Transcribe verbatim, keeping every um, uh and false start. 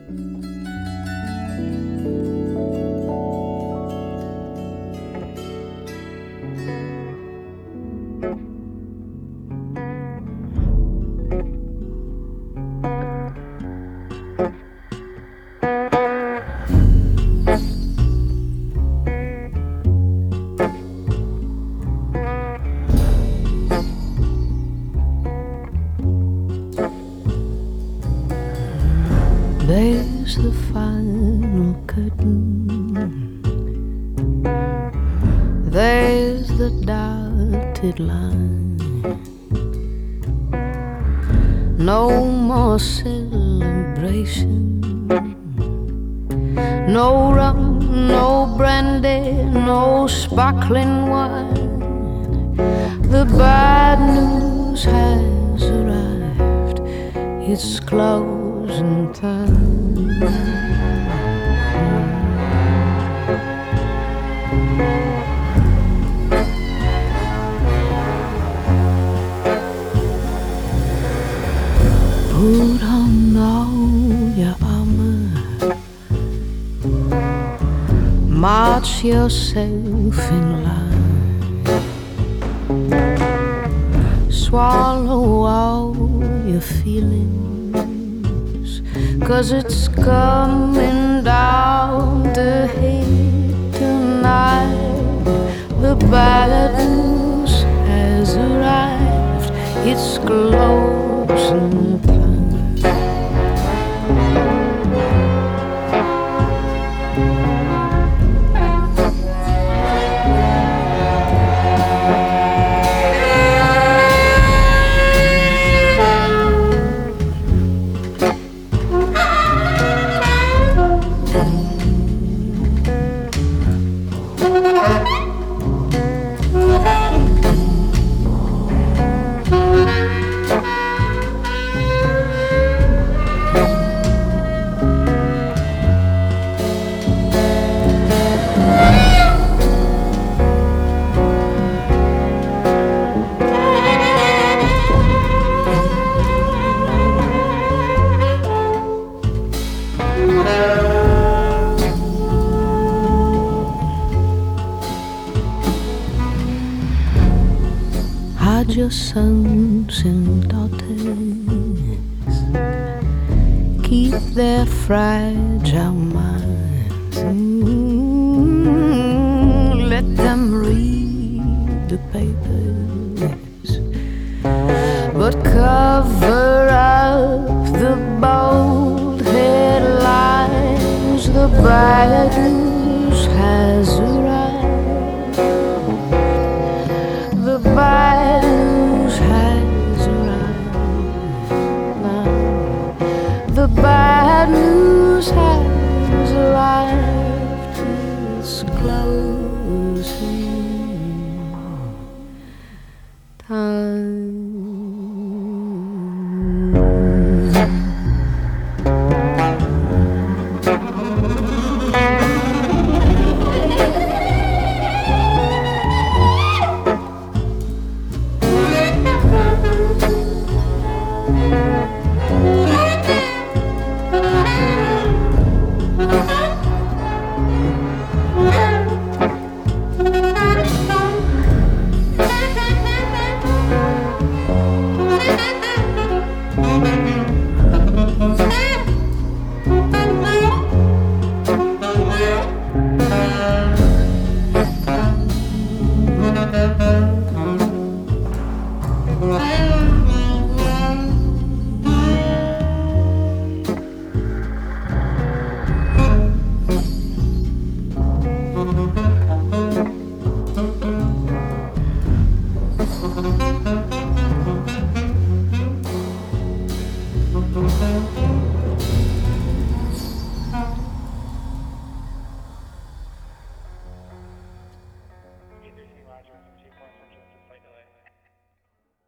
There's the final curtain. There's the dotted line. No more celebration. No rum, no brandy, no sparkling wine. The bad news has arrived. It's closing time. Put on all your armor, march yourself in line, swallow all your feelings, 'cause it's coming down to hit tonight. The bad news has arrived. It's closing time. Hide your sons and daughters, keep their fragile minds. Mm, let them read the papers, but cover up the bold headlines. The bad news has arrived. The bad news has arrived now. The bad news has arrived. It's closing time. Thank you.